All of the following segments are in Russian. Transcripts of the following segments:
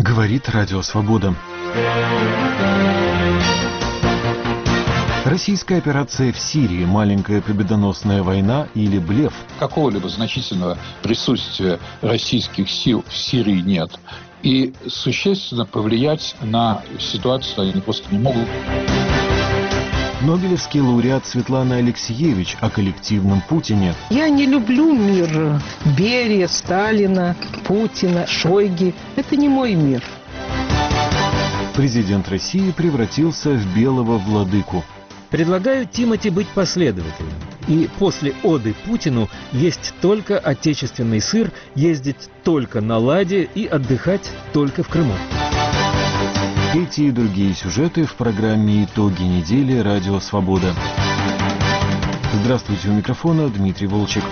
Говорит Радио Свобода. Российская операция в Сирии – маленькая победоносная война или блеф? Какого-либо значительного присутствия российских сил в Сирии нет. И существенно повлиять на ситуацию они просто не могут. Нобелевский лауреат Светлана Алексиевич о коллективном Путине. Я не люблю мир Берия, Сталина, Путина, Шойги. Это не мой мир. Президент России превратился в белого владыку. Предлагаю Тимоти быть последовательным. И после оды Путину есть только отечественный сыр, ездить только на «Ладе» и отдыхать только в Крыму. Эти и другие сюжеты в программе «Итоги недели» Радио Свобода. Здравствуйте, у микрофона Дмитрий Волчек.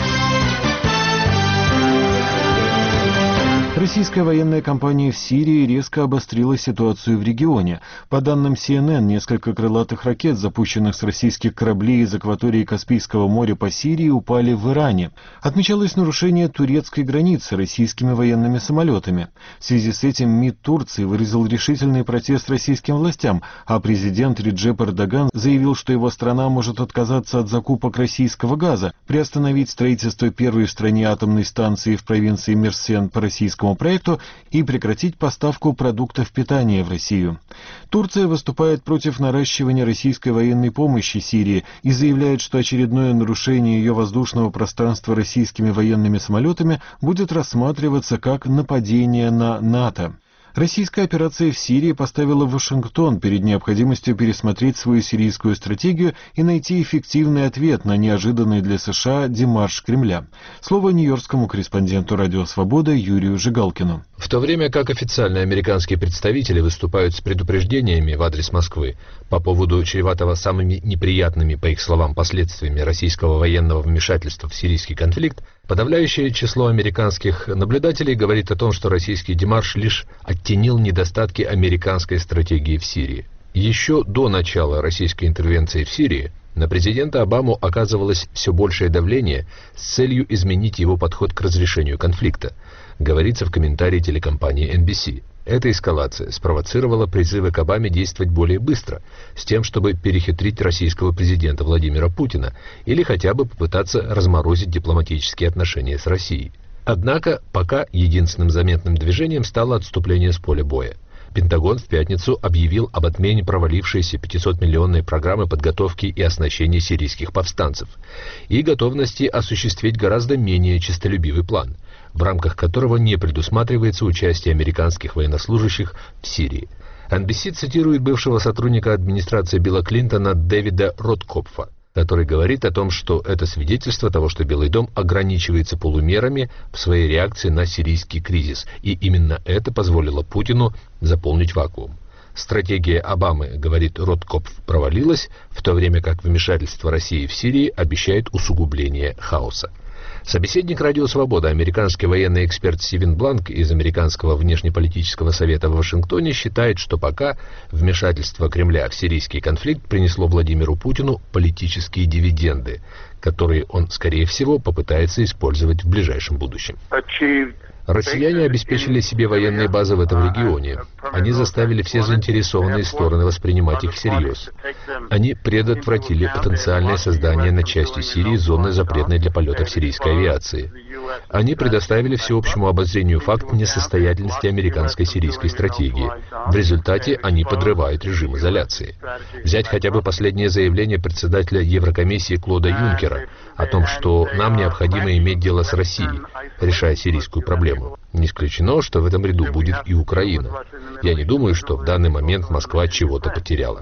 Российская военная кампания в Сирии резко обострила ситуацию в регионе. По данным CNN, несколько крылатых ракет, запущенных с российских кораблей из акватории Каспийского моря по Сирии, упали в Иране. Отмечалось нарушение турецкой границы российскими военными самолетами. В связи с этим МИД Турции выразил решительный протест российским властям, а президент Реджеп Эрдоган заявил, что его страна может отказаться от закупок российского газа, приостановить строительство первой в стране атомной станции в провинции Мерсен по российскому проекту и прекратить поставку продуктов питания в Россию. Турция выступает против наращивания российской военной помощи Сирии и заявляет, что очередное нарушение ее воздушного пространства российскими военными самолетами будет рассматриваться как нападение на НАТО. Российская операция в Сирии поставила Вашингтон перед необходимостью пересмотреть свою сирийскую стратегию и найти эффективный ответ на неожиданный для США демарш Кремля. Слово нью-йоркскому корреспонденту Радио Свобода Юрию Жигалкину. В то время как официальные американские представители выступают с предупреждениями в адрес Москвы по поводу чреватого самыми неприятными, по их словам, последствиями российского военного вмешательства в сирийский конфликт, подавляющее число американских наблюдателей говорит о том, что российский демарш лишь оттенил недостатки американской стратегии в Сирии. Еще до начала российской интервенции в Сирии на президента Обаму оказывалось все большее давление с целью изменить его подход к разрешению конфликта, говорится в комментарии телекомпании NBC. Эта эскалация спровоцировала призывы к Обаме действовать более быстро, с тем, чтобы перехитрить российского президента Владимира Путина или хотя бы попытаться разморозить дипломатические отношения с Россией. Однако пока единственным заметным движением стало отступление с поля боя. Пентагон в пятницу объявил об отмене провалившейся 500-миллионной программы подготовки и оснащения сирийских повстанцев и готовности осуществить гораздо менее честолюбивый план, в рамках которого не предусматривается участие американских военнослужащих в Сирии. NBC цитирует бывшего сотрудника администрации Билла Клинтона Дэвида Роткопфа, который говорит о том, что это свидетельство того, что Белый дом ограничивается полумерами в своей реакции на сирийский кризис, и именно это позволило Путину заполнить вакуум. Стратегия Обамы, говорит Роткопф, провалилась, в то время как вмешательство России в Сирии обещает усугубление хаоса. Собеседник Радио Свобода, американский военный эксперт Стивен Бланк из Американского внешнеполитического совета в Вашингтоне, считает, что пока вмешательство Кремля в сирийский конфликт принесло Владимиру Путину политические дивиденды, которые он, скорее всего, попытается использовать в ближайшем будущем. Россияне обеспечили себе военные базы в этом регионе. Они заставили все заинтересованные стороны воспринимать их всерьез. Они предотвратили потенциальное создание на части Сирии зоны, запретной для полетов сирийской авиации. Они предоставили всеобщему обозрению факт несостоятельности американской сирийской стратегии. В результате они подрывают режим изоляции. Взять хотя бы последнее заявление председателя Еврокомиссии Клода Юнкера о том, что нам необходимо иметь дело с Россией, решая сирийскую проблему. Не исключено, что в этом ряду будет и Украина. Я не думаю, что в данный момент Москва чего-то потеряла.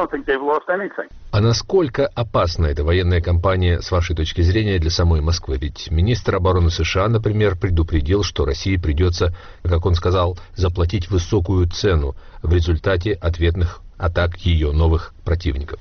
А насколько опасна эта военная кампания, с вашей точки зрения, для самой Москвы? Ведь министр обороны США, например, предупредил, что России придется, как он сказал, заплатить высокую цену в результате ответных атак ее новых противников.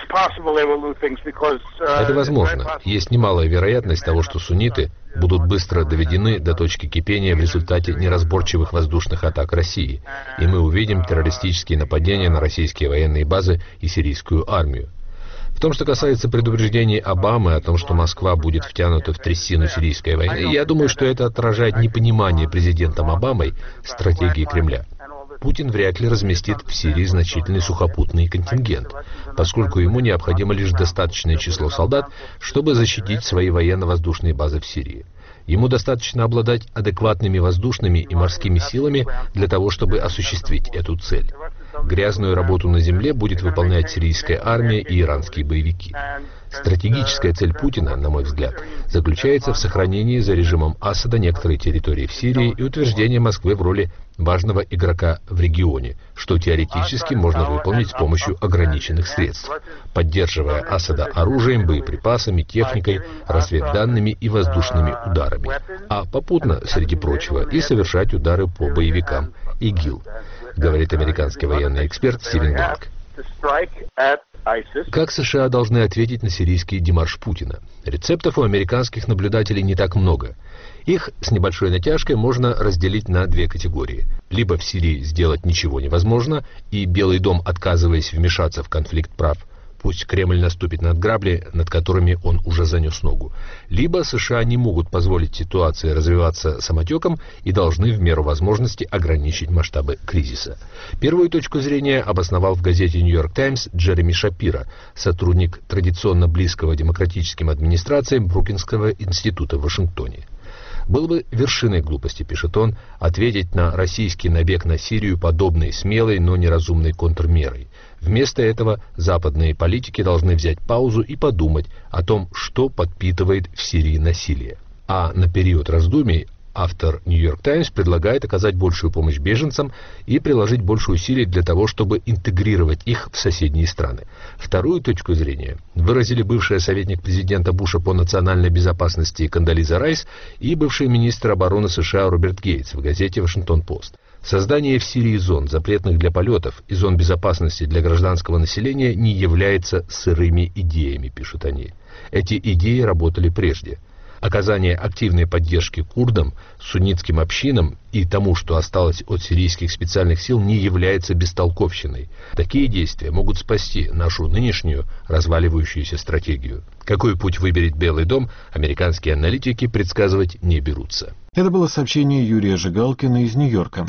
Это возможно. Есть немалая вероятность того, что сунниты будут быстро доведены до точки кипения в результате неразборчивых воздушных атак России, и мы увидим террористические нападения на российские военные базы и сирийскую армию. В том, что касается предупреждений Обамы о том, что Москва будет втянута в трясину сирийской войны, я думаю, что это отражает непонимание президентом Обамой стратегии Кремля. Путин вряд ли разместит в Сирии значительный сухопутный контингент, поскольку ему необходимо лишь достаточное число солдат, чтобы защитить свои военно-воздушные базы в Сирии. Ему достаточно обладать адекватными воздушными и морскими силами для того, чтобы осуществить эту цель. Грязную работу на земле будет выполнять сирийская армия и иранские боевики. Стратегическая цель Путина, на мой взгляд, заключается в сохранении за режимом Асада некоторой территории в Сирии и утверждении Москвы в роли важного игрока в регионе, что теоретически можно выполнить с помощью ограниченных средств, поддерживая Асада оружием, боеприпасами, техникой, разведданными и воздушными ударами, а попутно, среди прочего, и совершать удары по боевикам ИГИЛ, говорит американский военный эксперт Стивен Бланк. Как США должны ответить на сирийский демарш Путина? Рецептов у американских наблюдателей не так много. Их с небольшой натяжкой можно разделить на две категории. Либо в Сирии сделать ничего невозможно, и Белый дом, отказываясь вмешаться в конфликт, прав. Пусть Кремль наступит на грабли, над которыми он уже занес ногу. Либо США не могут позволить ситуации развиваться самотеком и должны в меру возможности ограничить масштабы кризиса. Первую точку зрения обосновал в газете «Нью-Йорк Таймс» Джереми Шапиро, сотрудник традиционно близкого демократическим администрациям Брукинского института в Вашингтоне. Было бы вершиной глупости, пишет он, ответить на российский набег на Сирию подобной смелой, но неразумной контрмерой. Вместо этого западные политики должны взять паузу и подумать о том, что подпитывает в Сирии насилие. А на период раздумий автор «Нью-Йорк Таймс» предлагает оказать большую помощь беженцам и приложить больше усилий для того, чтобы интегрировать их в соседние страны. Вторую точку зрения выразили бывший советник президента Буша по национальной безопасности Кондолиза Райс и бывший министр обороны США Роберт Гейтс в газете «Вашингтон-Пост». Создание в Сирии зон, запретных для полетов, и зон безопасности для гражданского населения не является сырыми идеями, пишут они. Эти идеи работали прежде. Оказание активной поддержки курдам, суннитским общинам и тому, что осталось от сирийских специальных сил, не является бестолковщиной. Такие действия могут спасти нашу нынешнюю разваливающуюся стратегию. Какой путь выберет Белый дом, американские аналитики предсказывать не берутся. Это было сообщение Юрия Жигалкина из Нью-Йорка.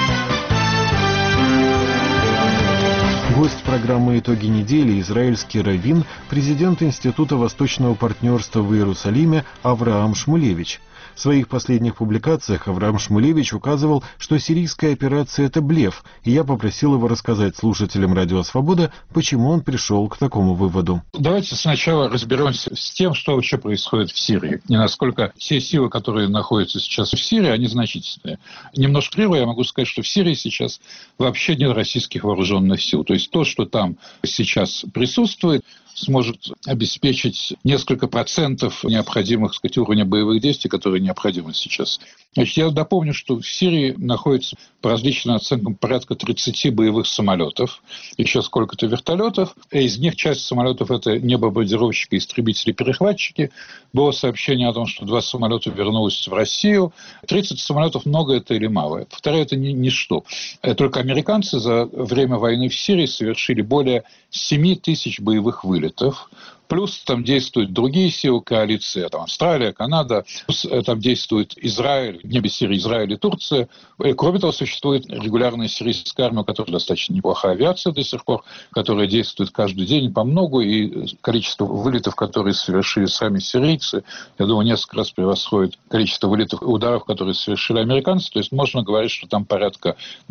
Гость программы «Итоги недели» израильский раввин, президент Института Восточного партнерства в Иерусалиме Авраам Шмулевич. В своих последних публикациях Авраам Шмулевич указывал, что сирийская операция – это блеф, и я попросил его рассказать слушателям «Радио Свобода», почему он пришел к такому выводу. Давайте сначала разберемся с тем, что вообще происходит в Сирии, и насколько те силы, которые находятся сейчас в Сирии, они значительные. Немножко криво я могу сказать, что в Сирии сейчас вообще нет российских вооруженных сил. То есть то, что там сейчас присутствует, сможет обеспечить несколько процентов необходимых, так сказать, уровня боевых действий, которые необходимы сейчас. Значит, я допомню, что в Сирии находится по различным оценкам порядка 30 боевых самолетов, еще сколько-то вертолетов. Из них часть самолетов – это небомбардировщики, истребители, перехватчики. Было сообщение о том, что 2 самолета вернулось в Россию. 30 самолетов много это или мало? Повторяю, это ничто. Только американцы за время войны в Сирии совершили более 7 тысяч боевых вылетов. Плюс там действуют другие силы коалиции, там Австралия, Канада, плюс там действует Израиль, в небе Сирии Израиль и Турция. И, кроме того, существует регулярная сирийская армия, у которой достаточно неплохая авиация до сих пор, которая действует каждый день по многу, и количество вылетов, которые совершили сами сирийцы, я думаю, несколько раз превосходит количество вылетов и ударов, которые совершили американцы. То есть можно говорить, что там порядка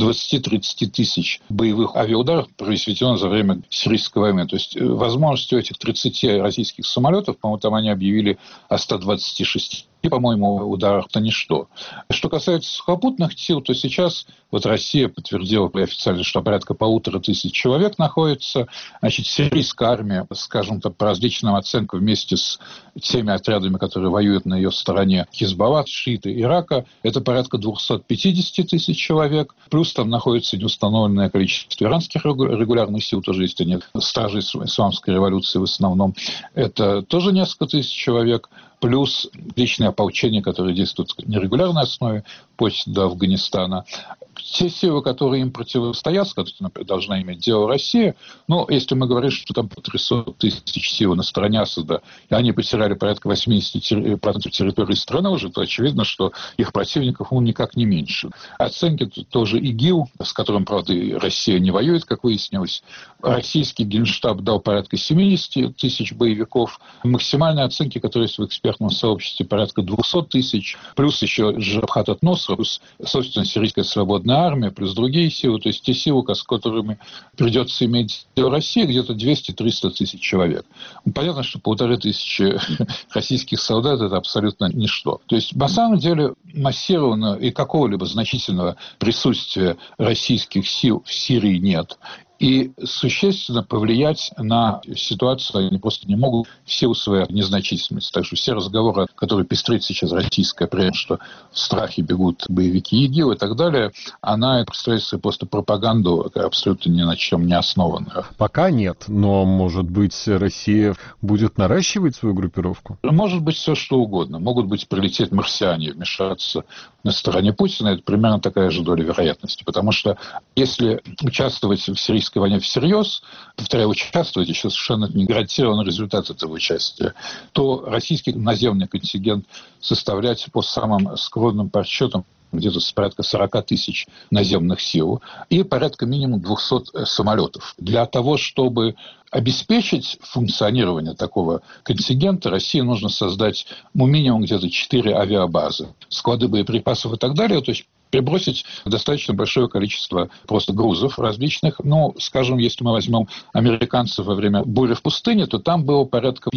20-30 тысяч боевых авиаударов произведено за время сирийской войны. То есть возможности у этих 30 российских самолетов, по-моему, там они объявили о 126, по-моему, ударах, то ничто. Что касается сухопутных сил, то сейчас вот Россия подтвердила официально, что порядка 1500 человек находится. Значит, сирийская армия, скажем так, по различным оценкам, вместе с теми отрядами, которые воюют на ее стороне, Хизбалла, шииты Ирака, это порядка 250 тысяч человек. Плюс там находится неустановленное количество иранских регулярных сил, тоже есть они, стражи исламской революции в основном. Это тоже несколько тысяч человек. плюс личное ополчение, которое действует на регулярной основе почти до Афганистана. Те силы, которые им противостоят, с которыми, например, должна иметь дело Россия, если мы говорим, что там 300 тысяч сил на стороне Асада, и они потеряли порядка 80% территории страны уже, то очевидно, что их противников никак не меньше. Оценки тоже ИГИЛ, с которым, правда, Россия не воюет, как выяснилось. Российский Генштаб дал порядка 70 тысяч боевиков. Максимальные оценки, которые есть в экспертном сообществе, порядка 200 тысяч. Плюс еще Джабхат ат-Нусра, плюс, собственно, сирийская свободная армия, плюс другие силы. То есть те силы, с которыми придется иметь дело России, где-то 200-300 тысяч человек. Понятно, что 1500 российских солдат – это абсолютно ничто. То есть, на самом деле, массированного и какого-либо значительного присутствия российских сил в Сирии нет. И существенно повлиять на ситуацию они просто не могут в силу своей незначительности. Так что все разговоры, которые пестрит сейчас российская пресса, что в страхе бегут боевики ИГИЛ и так далее, она представляет себе просто пропаганду, абсолютно ни на чем не основанную. Пока нет, но, может быть, Россия будет наращивать свою группировку? Может быть, все что угодно. Могут быть прилететь марсиане, вмешаться на стороне Путина. Это примерно такая же доля вероятности. Потому что если участвовать в сирийской войне всерьез, повторяю, участвовать, еще совершенно не гарантирован результат этого участия, то российский наземный контингент составлять по самым скромным подсчетам где-то порядка 40 тысяч наземных сил и порядка минимум 200 самолетов. Для того, чтобы обеспечить функционирование такого контингента, России нужно создать минимум где-то 4 авиабазы, склады боеприпасов и так далее, то есть перебросить достаточно большое количество просто грузов различных. Скажем, если мы возьмем американцев во время бури в пустыне, то там было порядка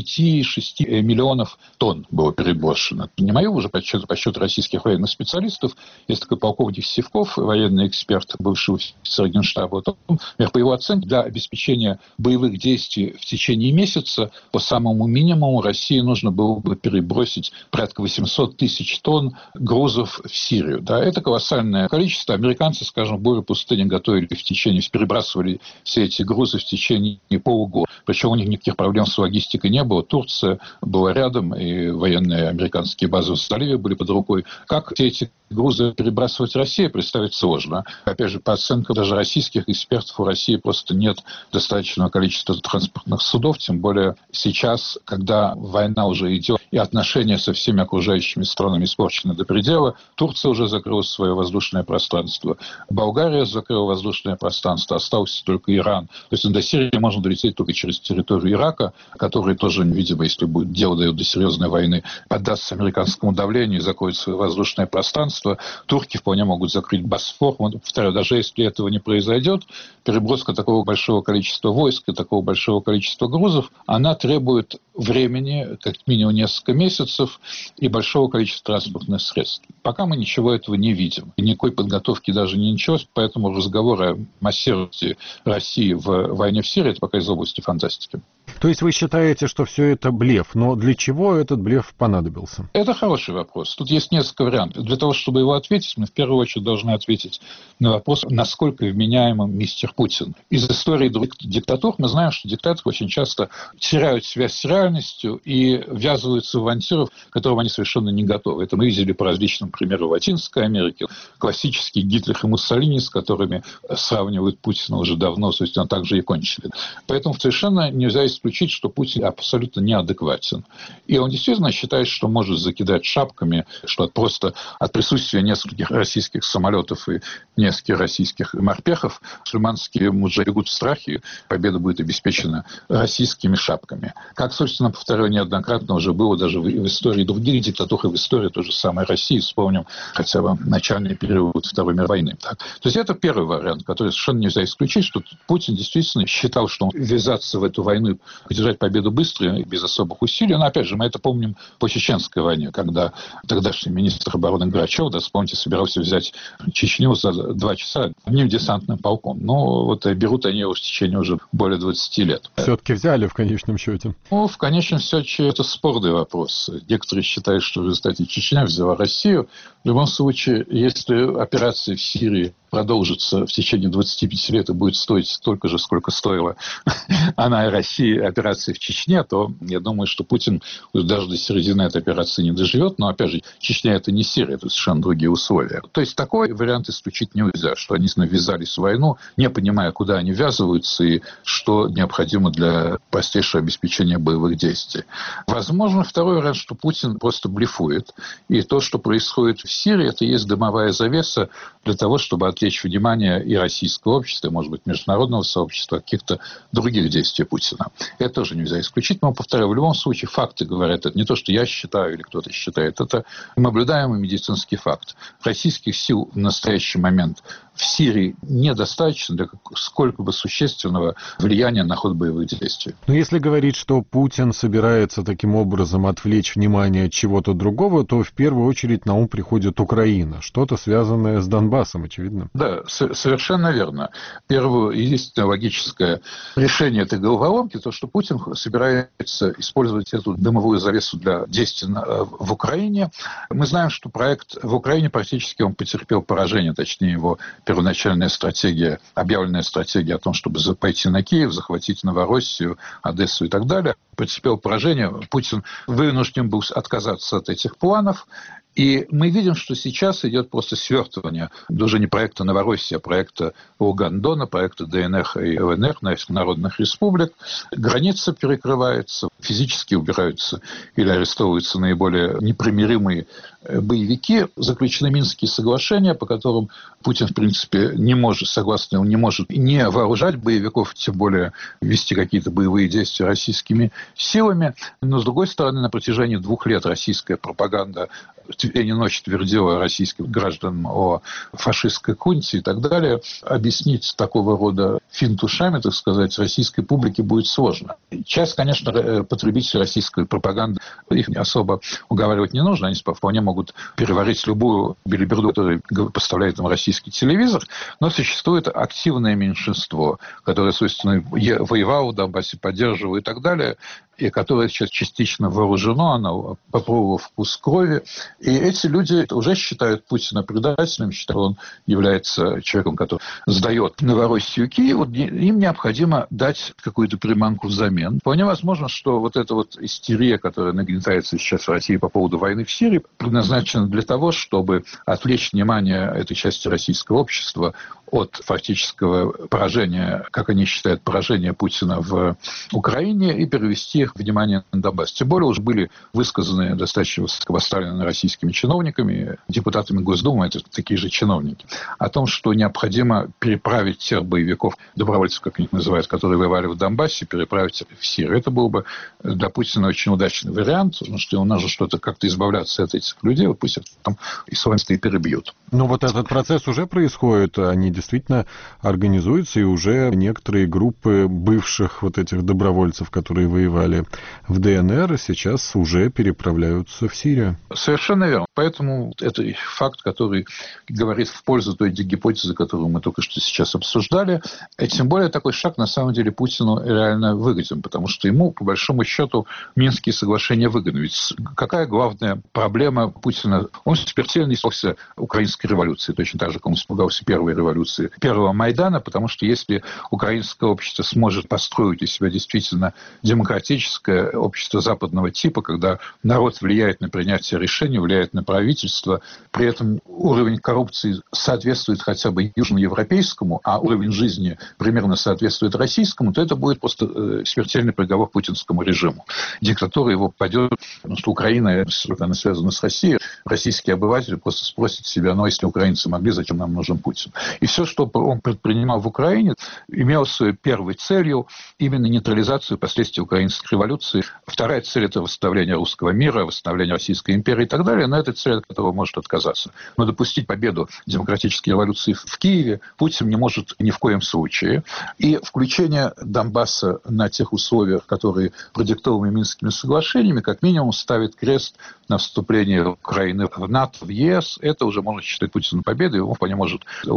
5-6 миллионов тонн было переброшено. Не мое уже подсчет российских военных специалистов. Есть такой полковник Сивков, военный эксперт, бывший офицер Генштаба. По его оценке, для обеспечения боевых действий в течение месяца по самому минимуму России нужно было бы перебросить порядка 800 тысяч тонн грузов в Сирию. Да, это колоссальное количество. Американцы, скажем, в буре пустыни перебрасывали все эти грузы в течение полугода. Причем у них никаких проблем с логистикой не было. Турция была рядом, и военные американские базы в заливе были под рукой. Как все эти грузы перебрасывать в Россию, представить сложно. Опять же, по оценкам даже российских экспертов, у России просто нет достаточного количества транспортных судов, тем более сейчас, когда война уже идет, и отношения со всеми окружающими странами испорчены до предела. Турция уже закрыла свое воздушное пространство. Болгария закрыла воздушное пространство. Остался только Иран. То есть до Сирии можно долететь только через территорию Ирака, который тоже, видимо, если будет дело дойдет до серьезной войны, поддастся американскому давлению и закроет свое воздушное пространство. Турки вполне могут закрыть Босфор. Повторяю, даже если этого не произойдет, переброска такого большого количества войск и такого большого количества грузов, она требует времени, как минимум несколько месяцев, и большого количества транспортных средств. Пока мы ничего этого не видим. Никакой подготовки даже не началось, поэтому разговоры о массировании России в войне в Сирии – это пока из области фантастики. То есть вы считаете, что все это блеф, но для чего этот блеф понадобился? Это хороший вопрос. Тут есть несколько вариантов. Для того, чтобы его ответить, мы в первую очередь должны ответить на вопрос, насколько вменяемым мистер Путин. Из истории других диктатур мы знаем, что диктаторы очень часто теряют связь с реальностью и ввязываются в авантюры, к которым они совершенно не готовы. Это мы видели по различным примерам в Латинской Америке. Классические Гитлер и Муссолини, с которыми сравнивают Путина уже давно, собственно, также и кончили. Поэтому совершенно нельзя исключить, что Путин абсолютно неадекватен. И он действительно считает, что может закидать шапками, что просто от присутствия нескольких российских самолетов и нескольких российских морпехов мусульманские мужи бегут в страхе, победа будет обеспечена российскими шапками. Как, собственно, повторяю, неоднократно уже было даже в истории других диктатур и в истории той же самой России. Вспомним хотя бы начальный период Второй мировой войны. Так. То есть это первый вариант, который совершенно нельзя исключить, что Путин действительно считал, что он ввязаться в эту войну, одержать победу быстро и без особых усилий. Но, опять же, мы это помним по Чеченской войне, когда тогдашний министр обороны Грачев, да, вспомните, собирался взять Чечню за 2 часа одним десантным полком. Но вот берут они его в течение уже более 20 лет. Все-таки взяли в конечном счете? В конечном счете это спорный вопрос. Некоторые считают, что в результате Чечня взяла Россию. С любом случае, если операция в Сирии продолжится в течение 25 лет и будет стоить столько же, сколько стоила она и Россия операция в Чечне, то я думаю, что Путин даже до середины этой операции не доживет. Но, опять же, Чечня – это не Сирия, это совершенно другие условия. То есть такой вариант исключить нельзя, что они ввязались в войну, не понимая, куда они ввязываются и что необходимо для простейшего обеспечения боевых действий. Возможно, второй вариант, что Путин просто блефует. И то, что происходит в Сирии, это и есть дымовая завеса для того, чтобы отвлечь внимание и российского общества, и, может быть, международного сообщества от каких-то других действий Путина. Это тоже нельзя исключить. Но, повторяю, в любом случае факты говорят. Это не то, что я считаю или кто-то считает. Это наблюдаемый медицинский факт. Российских сил в настоящий момент в Сирии недостаточно для сколько бы существенного влияния на ход боевых действий. Но если говорить, что Путин собирается таким образом отвлечь внимание от чего-то другого, то в первую очередь на ум приходит Украина. Что-то связанное с Донбассом, очевидно. Да, совершенно верно. Первое, единственное логическое решение этой головоломки, то, что Путин собирается использовать эту дымовую завесу для действий в Украине. Мы знаем, что проект в Украине практически он потерпел поражение, точнее его первоначальная стратегия, объявленная стратегия о том, чтобы пойти на Киев, захватить Новороссию, Одессу и так далее, потерпел поражение. Путин вынужден был отказаться от этих планов. И мы видим, что сейчас идет просто свертывание даже не проекта Новороссия, а проекта Луган-Дона, проекта ДНР и ЛНР, народных республик. Граница перекрывается, физически убираются или арестовываются наиболее непримиримые боевики. Заключены Минские соглашения, по которым Путин, в принципе, не может, согласно, он не может не вооружать боевиков, тем более вести какие-то боевые действия российскими силами. Но, с другой стороны, на протяжении 2 лет российская пропаганда день и ночь твердила российским гражданам о фашистской хунте и так далее. Объяснить такого рода финт ушами, так сказать, российской публике будет сложно. Часть, конечно, потребителей российской пропаганды, их особо уговаривать не нужно, они вполне могут переварить любую белиберду, которую поставляет им российский телевизор, но существует активное меньшинство, которое, собственно, воевало в Донбассе, поддерживало и так далее, и которое сейчас частично вооружено, оно попробовало вкус крови. И эти люди уже считают Путина предателем, считают, он является человеком, который сдает Новороссию Киеву. Им необходимо дать какую-то приманку взамен. Вполне возможно, что вот эта вот истерия, которая нагнетается сейчас в России по поводу войны в Сирии, предназначена для того, чтобы отвлечь внимание этой части российского общества от фактического поражения, как они считают, поражения Путина в Украине и перевести их внимание на Донбасс. Тем более уже были высказаны достаточно высокопоставленными российскими чиновниками, депутатами Госдумы, это такие же чиновники, о том, что необходимо переправить тех боевиков, добровольцев, как их называют, которые воевали в Донбассе, переправить в Сирию. Это был бы для Путина очень удачный вариант, потому что ему нужно что-то как-то избавляться от этих людей, вот пусть их там исламисты и перебьют. Но вот этот процесс уже происходит, они действительно организуются, и уже некоторые группы бывших вот этих добровольцев, которые воевали в ДНР, сейчас уже переправляются в Сирию. Совершенно верно. Поэтому это факт, который говорит в пользу той гипотезы, которую мы только что сейчас обсуждали. И тем более такой шаг на самом деле Путину реально выгоден, потому что ему, по большому счету, Минские соглашения выгодны. Ведь какая главная проблема Путина? Он смертельно испугался украинской революции, точно так же, как он испугался первой революции, первого Майдана, потому что если украинское общество сможет построить из себя действительно демократическое общество западного типа, когда народ влияет на принятие решений, влияет на правительство, при этом уровень коррупции соответствует хотя бы южноевропейскому, а уровень жизни примерно соответствует российскому, то это будет просто смертельный приговор путинскому режиму. Диктатура его падет, потому что Украина, она связана с Россией, российские обыватели просто спросят себя, ну, если украинцы могли, зачем нам нужен Путин? И все, что он предпринимал в Украине, имело своей первой целью именно нейтрализацию последствий украинской революции. Вторая цель – это восстановление русского мира, восстановление Российской империи и так далее. Но это цель, от которого может отказаться. Но допустить победу демократической революции в Киеве Путин не может ни в коем случае. И включение Донбасса на тех условиях, которые продиктованы Минскими соглашениями, как минимум ставит крест на вступление Украины в НАТО, в ЕС. Это уже можно считать Путину победой, его вполне может удовлетворить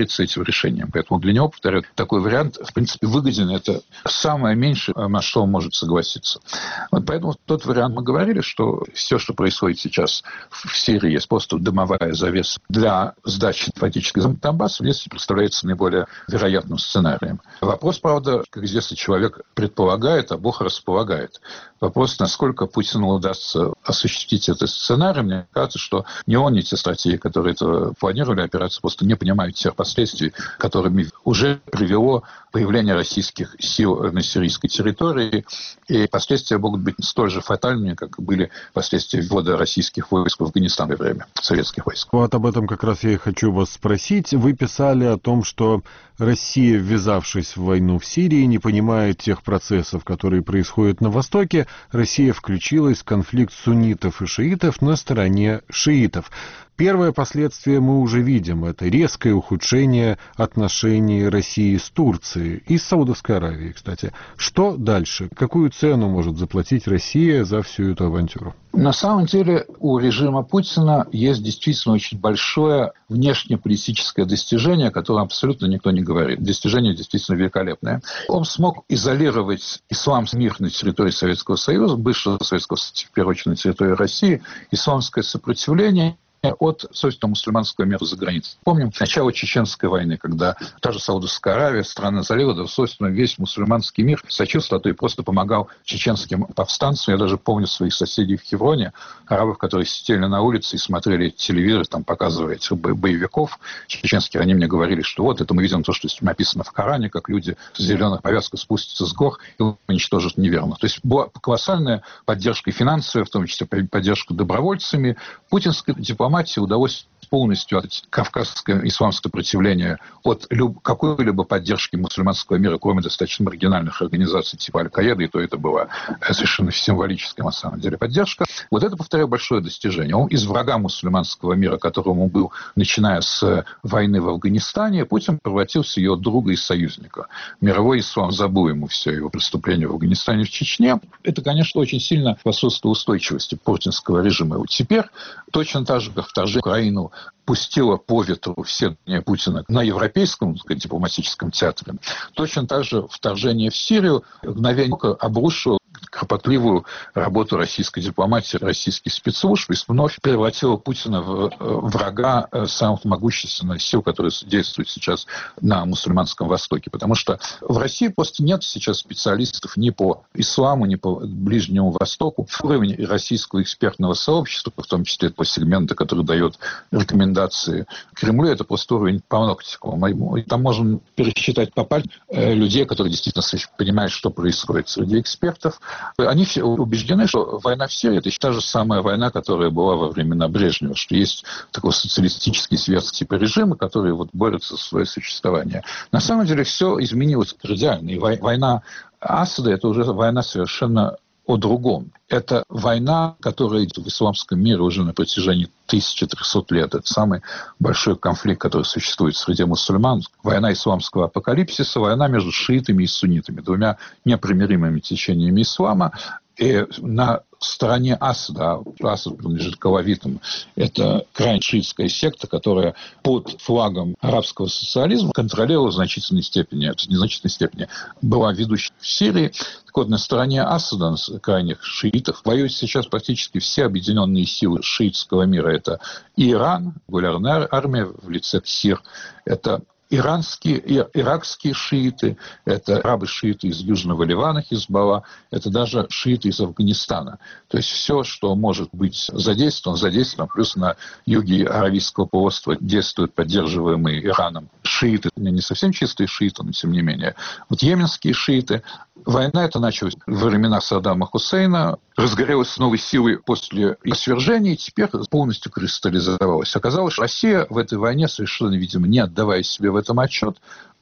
смириться с этим решением. Поэтому для него, повторяю, такой вариант, в принципе, выгоден. Это самое меньшее, на что он может согласиться. Вот поэтому тот вариант мы говорили, что все, что происходит сейчас в Сирии, есть просто дымовая завеса для сдачи фактически Донбасса, если представляется наиболее вероятным сценарием. Вопрос, правда, как известно, человек предполагает, а Бог располагает. Вопрос, насколько Путину удастся осуществить этот сценарий. Мне кажется, что ни он, ни те стратеги, которые это планировали, операцию, просто не понимают тех последствий, которыми уже привело появление российских сил на сирийской территории. И последствия могут быть столь же фатальными, как были последствия ввода российских войск в Афганистан во время советских войск. Вот об этом как раз я и хочу вас спросить. Вы писали о том, что Россия, ввязавшись в войну в Сирии, не понимает тех процессов, которые происходят на Востоке. Россия включилась в конфликт суннитов и шиитов на стороне шиитов. Первое последствие мы уже видим. Это резкое ухудшение отношений России с Турцией и с Саудовской Аравией, кстати. Что дальше? Какую цену может заплатить Россия за всю эту авантюру? На самом деле у режима Путина есть действительно очень большое внешнеполитическое достижение, о котором абсолютно никто не говорит. Достижение действительно великолепное. Он смог изолировать исламский мир на территории Советского Союза, бывшего Советского Союза, в первую очередь на территории России, исламское сопротивление от, собственно, мусульманского мира за границей. Помним начало Чеченской войны, когда та же Саудовская Аравия, страны залива, да, собственно, весь мусульманский мир сочувствовал, а то и просто помогал чеченским повстанцам. Я даже помню своих соседей в Хевроне, арабов, которые сидели на улице и смотрели телевизор, там показывали этих боевиков чеченских. Они мне говорили, что вот это мы видим то, что написано в Коране, как люди в зеленых повязках спустятся с гор и уничтожат неверно. То есть была колоссальная поддержка и финансовая, в том числе поддержка добровольцами. Путинской дипломатии удалось полностью от кавказского исламского сопротивления от какой-либо поддержки мусульманского мира, кроме достаточно маргинальных организаций типа Аль-Каиды, и то это была совершенно символическая, на самом деле, поддержка. Вот это, повторяю, большое достижение. Он из врага мусульманского мира, которым он был, начиная с войны в Афганистане, Путин превратился в ее друга и союзника. Мировой ислам забыл ему все его преступления в Афганистане, в Чечне. Это, конечно, очень сильно способствует устойчивости путинского режима. И теперь точно так же, как вторжение в Украину пустила по ветру все Путина на европейском, так сказать, дипломатическом театре, точно так же вторжение в Сирию мгновенно обрушило кропотливую работу российской дипломатии, российских спецслужб и вновь превратила Путина в врага самых могущественных сил, которые действуют сейчас на мусульманском Востоке. Потому что в России просто нет сейчас специалистов ни по исламу, ни по Ближнему Востоку. Уровень российского экспертного сообщества, в том числе по сегменту, который дает рекомендации Кремлю, это просто уровень паноптикова. Там можно пересчитать по пальцам людей, которые действительно понимают, что происходит среди экспертов. Они все убеждены, что война в Сирии – это та же самая война, которая была во времена Брежнева, что есть такой социалистический светский типа режима, который вот борется за свое существование. На самом деле все изменилось кардинально. И война Асада – это уже война совершенно о другом. Это война, которая идет в исламском мире уже на протяжении 1300 лет. Это самый большой конфликт, который существует среди мусульман. Война исламского апокалипсиса, война между шиитами и суннитами, двумя непримиримыми течениями ислама. И на стороне Асада, Асад принадлежит к алавитам, это крайне шиитская секта, которая под флагом арабского социализма контролировала в значительной степени, в незначительной степени, была ведущей в Сирии. Так вот, на стороне Асада, крайних шиитов, воюют сейчас практически все объединенные силы шиитского мира. Это и Иран, регулярная армия в лице СИР, это иракские шииты, это арабы-шииты из Южного Ливана, Хизбалла, это даже шииты из Афганистана. То есть все, что может быть задействовано, плюс на юге Аравийского полуострова действуют поддерживаемые Ираном шииты, не совсем чистые шииты, но тем не менее. Вот йеменские шииты. Война эта началась во времена Саддама Хусейна, разгорелась с новой силой после свержения и теперь полностью кристаллизовалась. Оказалось, что Россия в этой войне, совершенно, видимо, не отдавая себе в этом отчет,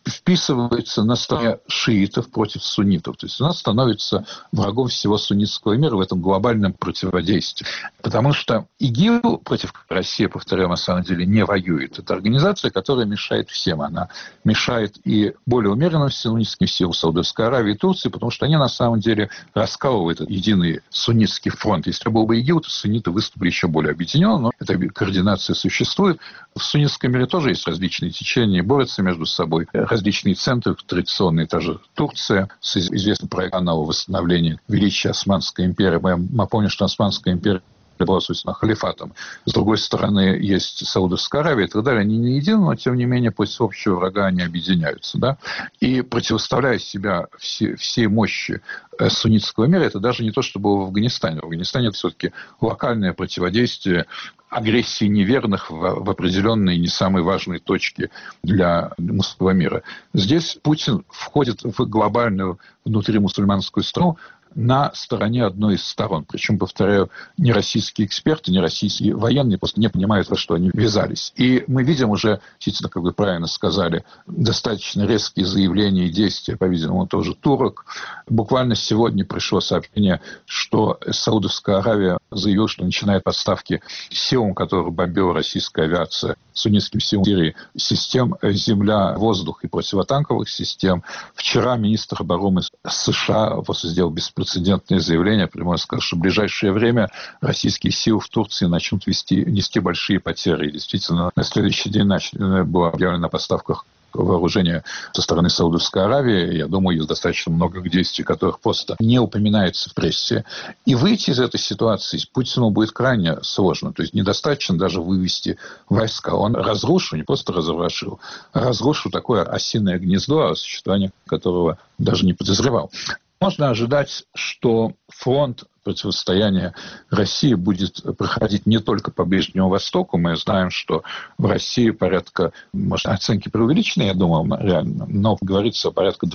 вписывается на стороне шиитов против суннитов. То есть она становится врагом всего суннитского мира в этом глобальном противодействии. Потому что ИГИЛ, против России, повторяю, на самом деле не воюет. Это организация, которая мешает всем. Она мешает и более умеренным суннитским силам Саудовской Аравии и Турции, потому что они на самом деле раскалывают единый суннитский фронт. Если был бы ИГИЛ, то сунниты выступили еще более объединенно, но эта координация существует. В суннитском мире тоже есть различные течения, борются между собой. Различные центры, традиционные, та же Турция, с известным проектом восстановления величия Османской империи. Мы помним, что Османская империя была, собственно, халифатом. С другой стороны, есть Саудовская Аравия и так далее. Они не едины, но, тем не менее, против общего врага они объединяются. Да? И противоставляя себя всей мощи суннитского мира, это даже не то, что было в Афганистане. В Афганистане это все-таки локальное противодействие агрессии неверных в определенные не самые важные точки для мусульманского мира. Здесь Путин входит в глобальную внутримусульманскую страну на стороне одной из сторон. Причем, повторяю, не российские эксперты, не российские военные просто не понимают, во что они ввязались. И мы видим уже, действительно, как вы правильно сказали, достаточно резкие заявления и действия, по-видимому, тоже турок. Буквально сегодня пришло сообщение, что Саудовская Аравия заявила, что начинает поставки силам, которые бомбила российская авиация, суннитским силам Сирии, систем земля-воздух и противотанковых систем. Вчера министр обороны США сделал беспрецедентное заявление, прямо сказал, что в ближайшее время российские силы в Турции начнут нести большие потери. И действительно, на следующий день было объявлено о поставках вооружения со стороны Саудовской Аравии. Я думаю, есть достаточно много действий, которых просто не упоминается в прессе. И выйти из этой ситуации Путину будет крайне сложно. То есть недостаточно даже вывести войска. Он разрушил, не просто разрушил, а разрушил такое осиное гнездо, о существовании которого даже не подозревал. Можно ожидать, что фронт противостояния России будет проходить не только по Ближнему Востоку. Мы знаем, что в России порядка, может, оценки преувеличены, я думаю, реально, но говорится о порядка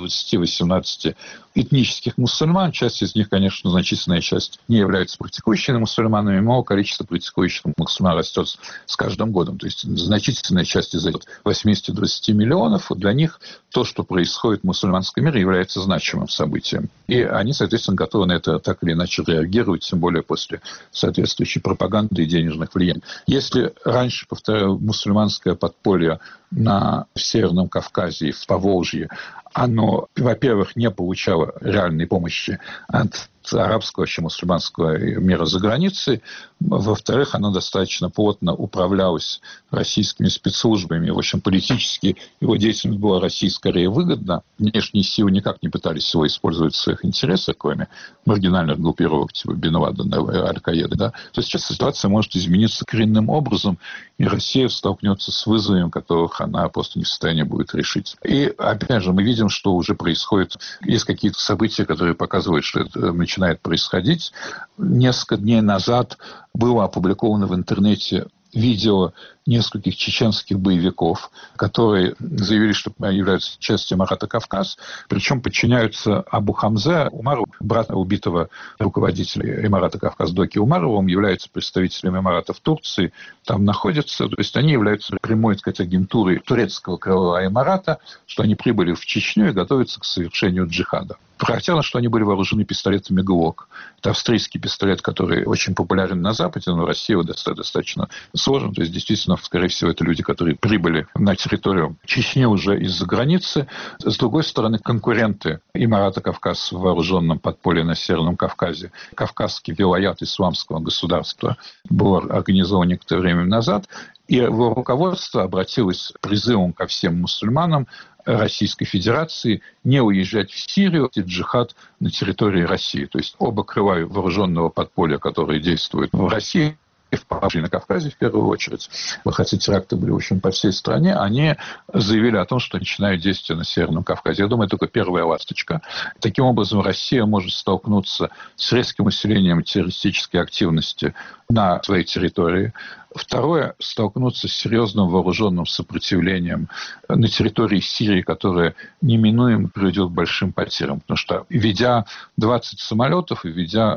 20-18 этнических мусульман. Часть из них, конечно, значительная часть не являются практикующими мусульманами, но количество практикующих мусульман растет с каждым годом. То есть значительная часть из этих 80-20 миллионов, для них то, что происходит в мусульманском мире, является значимым событием. И они, соответственно, готовы на это так или иначе реагировать, тем более после соответствующей пропаганды и денежных влияний. Если раньше, повторяю, мусульманское подполье на Северном Кавказе и в Поволжье, оно, во-первых, не получало реальной помощи от арабского, вообще мусульманского мира за границей. Во-вторых, оно достаточно плотно управлялось российскими спецслужбами. В общем, политически его деятельность была России скорее выгодна. Внешние силы никак не пытались его использовать в своих интересах, кроме маргинальных группировок типа Бен Ладена, Аль-Каиды. Да? То есть сейчас ситуация может измениться коренным образом, и Россия столкнется с вызовами, которых она просто не в состоянии будет решить. И, опять же, мы видим, что уже происходит, есть какие-то события, которые показывают, что это начинает происходить. Несколько дней назад было опубликовано в интернете видео нескольких чеченских боевиков, которые заявили, что являются частью Эмирата Кавказ, причем подчиняются Абу Хамзе Умару, брата убитого руководителя Эмирата Кавказ Доки Умарова. Он является представителем Эмирата в Турции, там находится. То есть они являются прямой, так сказать, агентурой турецкого крылова Эмирата, что они прибыли в Чечню и готовятся к совершению джихада. Характерно, что они были вооружены пистолетами ГЛОК. Это австрийский пистолет, который очень популярен на Западе, но в России его достаточно сложен. То есть, действительно, скорее всего, это люди, которые прибыли на территорию Чечни уже из-за границы. С другой стороны, конкуренты Эмирата Кавказ в вооруженном подполье на Северном Кавказе, Кавказский вилаят исламского государства, был организован некоторое время назад, и его руководство обратилось с призывом ко всем мусульманам Российской Федерации не уезжать в Сирию и джихад на территории России. То есть оба крыла вооруженного подполья, которые действуют в России, и в Поволжье, на Кавказе в первую очередь, хотя теракты были, в общем, по всей стране, они заявили о том, что начинают действия на Северном Кавказе. Я думаю, это только первая ласточка. Таким образом, Россия может столкнуться с резким усилением террористической активности на своей территории. Второе, столкнуться с серьезным вооруженным сопротивлением на территории Сирии, которое неминуемо приведет к большим потерям. Потому что, ведя 20 самолетов и ведя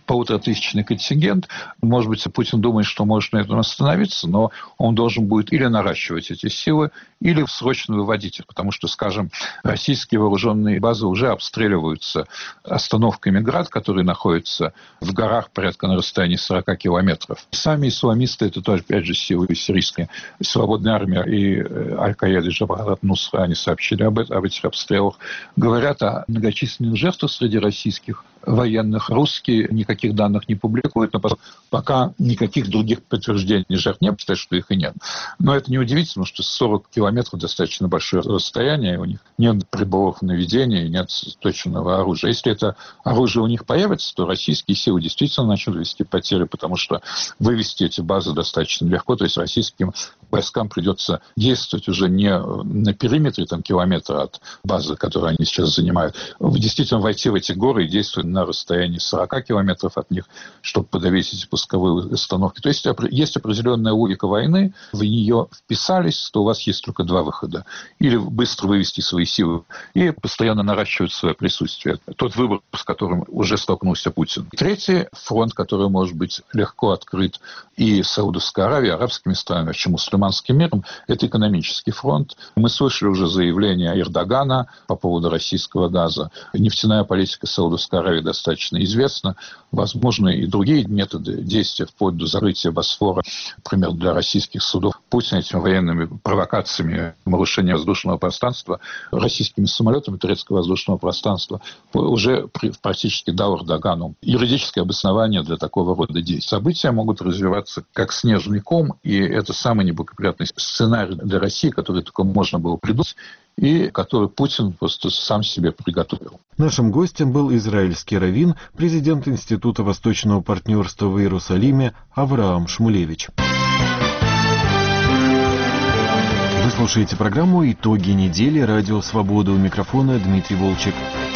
1500-тысячный контингент. Может быть, Путин думает, что может на этом остановиться, но он должен будет или наращивать эти силы, или срочно выводить их, потому что, скажем, российские вооруженные базы уже обстреливаются остановками «Град», которые находятся в горах порядка на расстоянии 40 километров. Сами исламисты, это тоже, опять же, силы сирийской свободной армии и Аль-Каида и Джабхат ан-Нусра, они сообщили об этих обстрелах, говорят о многочисленных жертвах среди российских военных. Русские никаких данных не публикуют, но пока никаких других подтверждений жертв нет, считаю, что их и нет. Но это неудивительно, что 40 километров достаточно большое расстояние, у них нет приборов наведения, нет точного оружия. Если это оружие у них появится, то российские силы действительно начнут вести потери, потому что вывести эти базы достаточно легко, то есть российским войскам придется действовать уже не на периметре километра от базы, которую они сейчас занимают, действительно войти в эти горы и действовать на расстоянии 40 километров от них, чтобы подавить эти пусковые установки. То есть есть определенная логика войны, вы в нее вписались, то у вас есть только два выхода. Или быстро вывести свои силы и постоянно наращивать свое присутствие. Тот выбор, с которым уже столкнулся Путин. Третий фронт, который может быть легко открыт и Саудовской Аравией, арабскими странами, вообще мусульманским миром, это экономический фронт. Мы слышали уже заявление Эрдогана по поводу российского газа. Нефтяная политика Саудовской Аравии достаточно известна. Возможны и другие методы действия, вплоть до закрытия Босфора, например, для российских судов. Путин этими военными провокациями нарушения воздушного пространства российскими самолетами турецкого воздушного пространства уже практически дал Эрдогану юридическое обоснование для такого рода действий. События могут развиваться как снежный ком, и это самый неблагоприятный сценарий для России, который только можно было придумать, и который Путин просто сам себе приготовил. Нашим гостем был израильский раввин, президент Института Восточного партнерства в Иерусалиме Авраам Шмулевич. Вы слушаете программу «Итоги недели» Радио Свобода. У микрофона Дмитрий Волчек.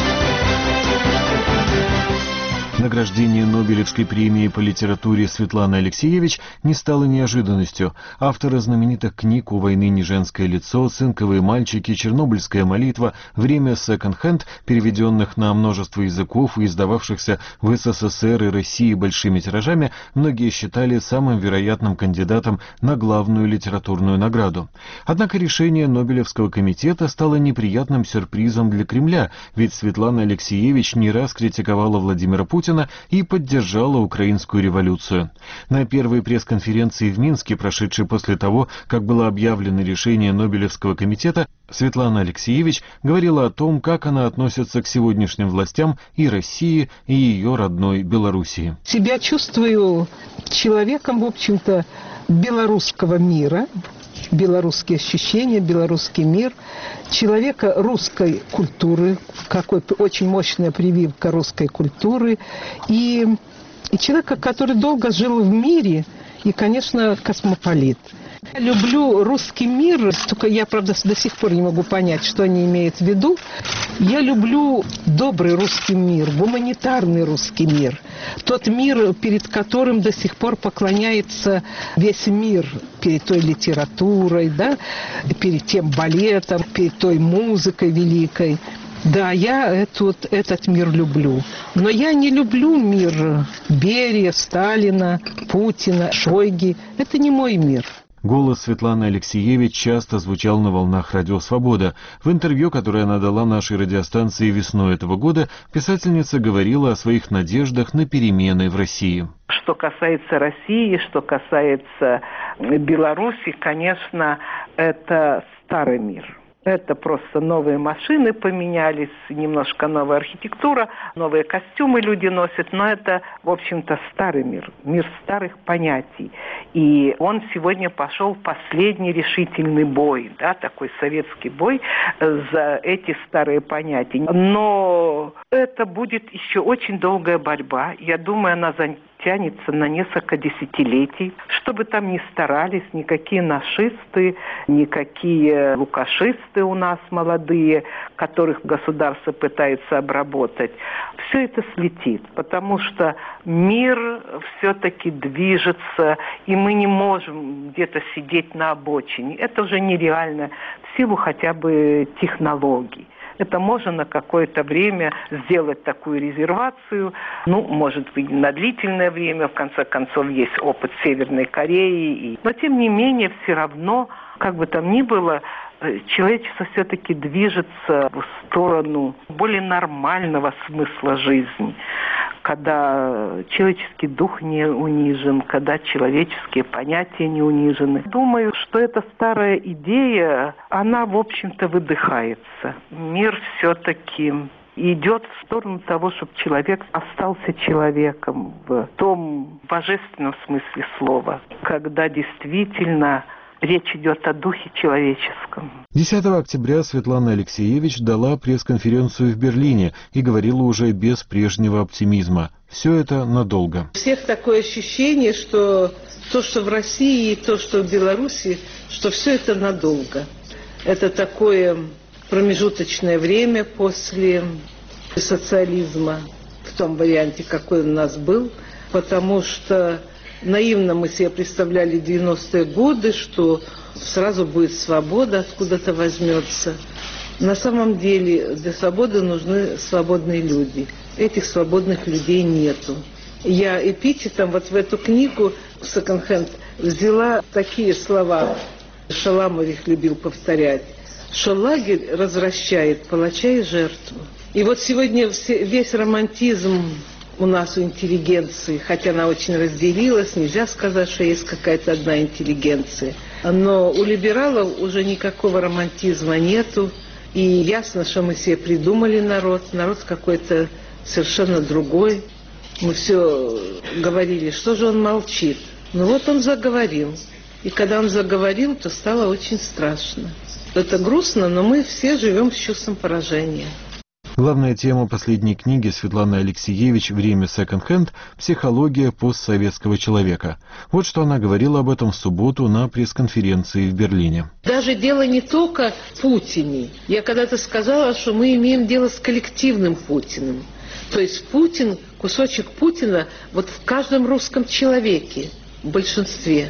Награждение Нобелевской премии по литературе Светланы Алексеевич не стало неожиданностью. Авторы знаменитых книг «У войны не женское лицо», «Цинковые мальчики», «Чернобыльская молитва», «Время секонд-хенд», переведенных на множество языков и издававшихся в СССР и России большими тиражами, многие считали самым вероятным кандидатом на главную литературную награду. Однако решение Нобелевского комитета стало неприятным сюрпризом для Кремля, ведь Светлана Алексеевич не раз критиковала Владимира Путина и поддержала украинскую революцию. На первой пресс-конференции в Минске, прошедшей после того, как было объявлено решение Нобелевского комитета, Светлана Алексеевич говорила о том, как она относится к сегодняшним властям и России, и ее родной Белоруссии. Себя чувствую человеком, в общем-то, белорусского мира, белорусские ощущения, белорусский мир, человека русской культуры, какой очень мощная прививка русской культуры, и человека, который долго жил в мире, и, конечно, космополит. Я люблю русский мир, только я, правда, до сих пор не могу понять, что они имеют в виду. Я люблю добрый русский мир, гуманитарный русский мир. Тот мир, перед которым до сих пор поклоняется весь мир, перед той литературой, да, перед тем балетом, перед той музыкой великой. Да, я этот мир люблю. Но я не люблю мир Берия, Сталина, Путина, Шойги. Это не мой мир. Голос Светланы Алексеевич часто звучал на волнах «Радио Свобода». В интервью, которое она дала нашей радиостанции весной этого года, писательница говорила о своих надеждах на перемены в России. Что касается России, что касается Беларуси, конечно, это старый мир. Это просто новые машины поменялись, немножко новая архитектура, новые костюмы люди носят, но это, в общем-то, старый мир, мир старых понятий. И он сегодня пошел в последний решительный бой, да, такой советский бой за эти старые понятия. Но это будет еще очень долгая борьба. Я думаю, она тянется на несколько десятилетий. Что бы там ни старались, никакие нашисты, никакие лукашисты у нас молодые, которых государство пытается обработать, все это слетит, потому что мир все-таки движется, и мы не можем где-то сидеть на обочине. Это уже нереально в силу хотя бы технологий. это можно на какое-то время сделать такую резервацию, может быть, на длительное время, в конце концов, есть опыт Северной Кореи. Но, тем не менее, все равно, как бы там ни было, человечество все-таки движется в сторону более нормального смысла жизни, когда человеческий дух не унижен, когда человеческие понятия не унижены. Думаю, что эта старая идея, она, в общем-то, выдыхается. Мир все-таки идет в сторону того, чтобы человек остался человеком в том божественном смысле слова, когда действительно речь идет о духе человеческом. 10 октября Светлана Алексиевич дала пресс-конференцию в Берлине и говорила уже без прежнего оптимизма. Все это надолго. У всех такое ощущение, что то, что в России, и то, что в Беларуси, что все это надолго. Это такое промежуточное время после социализма в том варианте, какой у нас был, потому что наивно мы себе представляли 90-е годы, что сразу будет свобода, откуда-то возьмется. На самом деле для свободы нужны свободные люди. Этих свободных людей нету. Я эпитетом вот в эту книгу «Секонд-хенд» взяла такие слова. Шаламов их любил повторять, что лагерь развращает палача и жертву. И вот сегодня весь романтизм у нас у интеллигенции, хотя она очень разделилась, нельзя сказать, что есть какая-то одна интеллигенция. Но у либералов уже никакого романтизма нету. И ясно, что мы себе придумали народ. Народ какой-то совершенно другой. Мы все говорили, что же он молчит. Ну вот он заговорил. И когда он заговорил, то стало очень страшно. Это грустно, но мы все живем с чувством поражения. Главная тема последней книги Светланы Алексиевич «Время секонд-хенд. Психология постсоветского человека». Вот что она говорила об этом в субботу на пресс-конференции в Берлине. Даже дело не только в Путине. Я когда-то сказала, что мы имеем дело с коллективным Путиным. То есть Путин, кусочек Путина вот в каждом русском человеке, в большинстве,